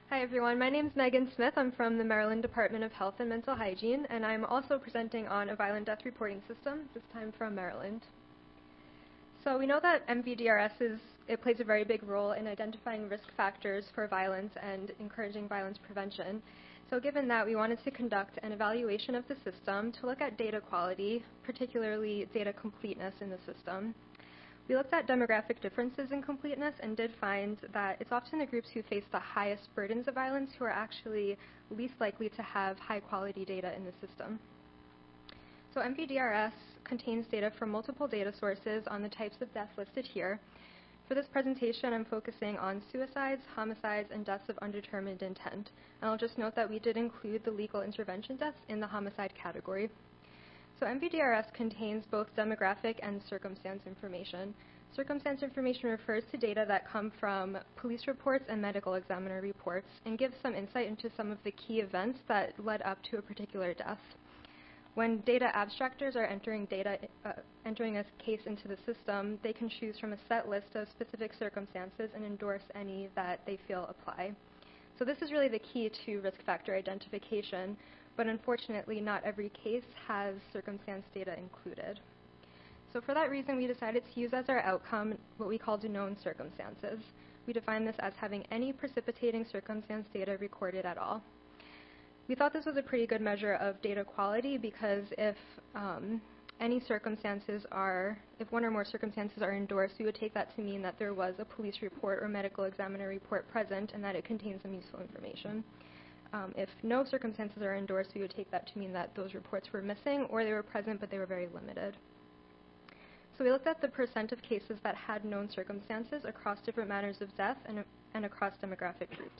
Hi everyone, my name is Megan Smith. I'm from the Maryland Department of Health and Mental Hygiene, and I'm also presenting on a violent death reporting system, this time from Maryland. So we know that it plays a very big role in identifying risk factors for violence and encouraging violence prevention. So given that, we wanted to conduct an evaluation of the system to look at data quality, particularly data completeness in the system. We looked at demographic differences in completeness and did find that it's often the groups who face the highest burdens of violence who are actually least likely to have high quality data in the system. So MVDRS contains data from multiple data sources on the types of deaths listed here. For this presentation, I'm focusing on suicides, homicides, and deaths of undetermined intent. And I'll just note that we did include the legal intervention deaths in the homicide category. So MVDRS contains both demographic and circumstance information. Circumstance information refers to data that come from police reports and medical examiner reports and gives some insight into some of the key events that led up to a particular death. When data abstractors are entering a case into the system, they can choose from a set list of specific circumstances and endorse any that they feel apply. So this is really the key to risk factor identification, but unfortunately not every case has circumstance data included. So for that reason, we decided to use as our outcome what we call known circumstances. We define this as having any precipitating circumstance data recorded at all. We thought this was a pretty good measure of data quality because if if one or more circumstances are endorsed, we would take that to mean that there was a police report or medical examiner report present and that it contains some useful information. If no circumstances are endorsed, we would take that to mean that those reports were missing or they were present but they were very limited. So we looked at the percent of cases that had known circumstances across different manners of death and across demographic groups.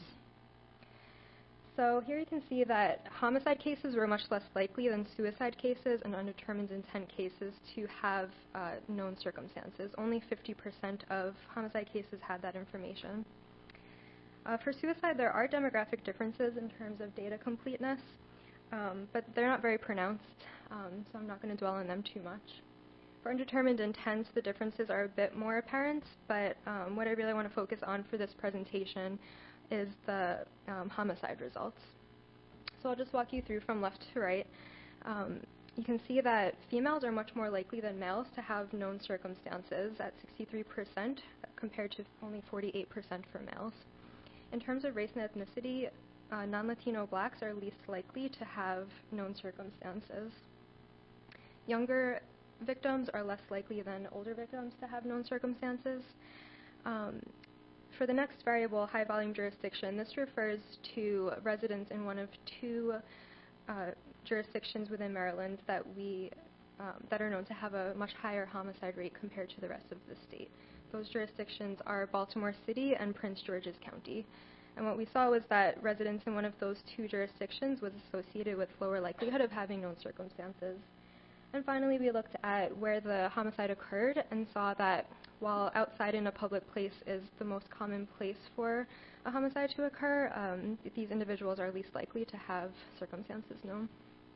So here you can see that homicide cases were much less likely than suicide cases and undetermined intent cases to have known circumstances. Only 50% of homicide cases had that information. For suicide, there are demographic differences in terms of data completeness, but they're not very pronounced, so I'm not going to dwell on them too much. For undetermined intent, the differences are a bit more apparent, but what I really want to focus on for this presentation is the homicide results. So I'll just walk you through from left to right. You can see that females are much more likely than males to have known circumstances at 63% compared to only 48% for males. In terms of race and ethnicity, non-Latino blacks are least likely to have known circumstances. Younger victims are less likely than older victims to have known circumstances. For the next variable, high volume jurisdiction, this refers to residents in one of two jurisdictions within Maryland that are known to have a much higher homicide rate compared to the rest of the state. Those jurisdictions are Baltimore City and Prince George's County. And what we saw was that residents in one of those two jurisdictions was associated with lower likelihood of having known circumstances. And finally, we looked at where the homicide occurred and saw that while outside in a public place is the most common place for a homicide to occur, these individuals are least likely to have circumstances known.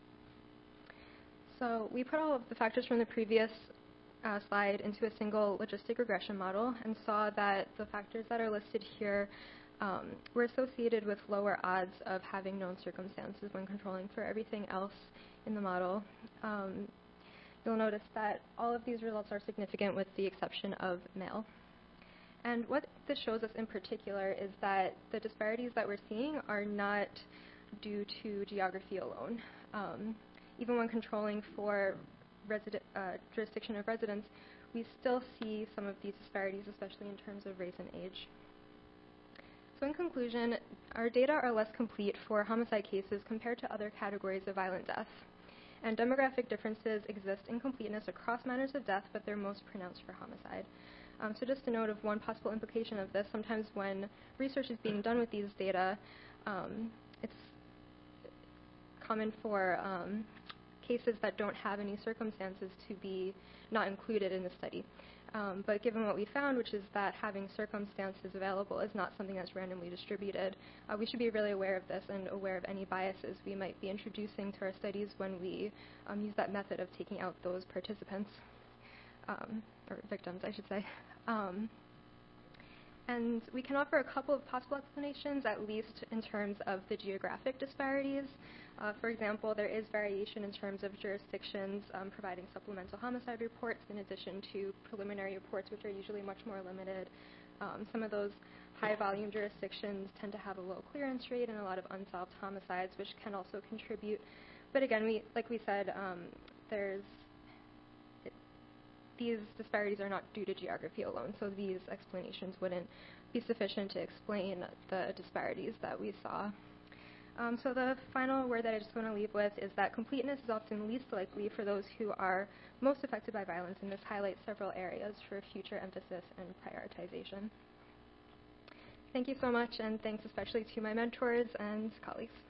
So we put all of the factors from the previous slide into a single logistic regression model and saw that the factors that are listed here were associated with lower odds of having known circumstances when controlling for everything else in the model. You'll notice that all of these results are significant with the exception of male. And what this shows us in particular is that the disparities that we're seeing are not due to geography alone. Even when controlling for jurisdiction of residence, we still see some of these disparities, especially in terms of race and age. So in conclusion, our data are less complete for homicide cases compared to other categories of violent death. And demographic differences exist in completeness across manners of death, but they're most pronounced for homicide. So just a note of one possible implication of this, sometimes when research is being done with these data, it's common for cases that don't have any circumstances to be not included in the study. But given what we found, which is that having circumstances available is not something that's randomly distributed, we should be really aware of this and aware of any biases we might be introducing to our studies when we use that method of taking out those participants, or victims, I should say. And we can offer a couple of possible explanations, at least in terms of the geographic disparities. For example, there is variation in terms of jurisdictions providing supplemental homicide reports in addition to preliminary reports, which are usually much more limited. Some of those high-volume jurisdictions tend to have a low clearance rate and a lot of unsolved homicides, which can also contribute. But again, like we said, these disparities are not due to geography alone, so these explanations wouldn't be sufficient to explain the disparities that we saw. So the final word that I just want to leave with is that completeness is often least likely for those who are most affected by violence, and this highlights several areas for future emphasis and prioritization. Thank you so much, and thanks especially to my mentors and colleagues.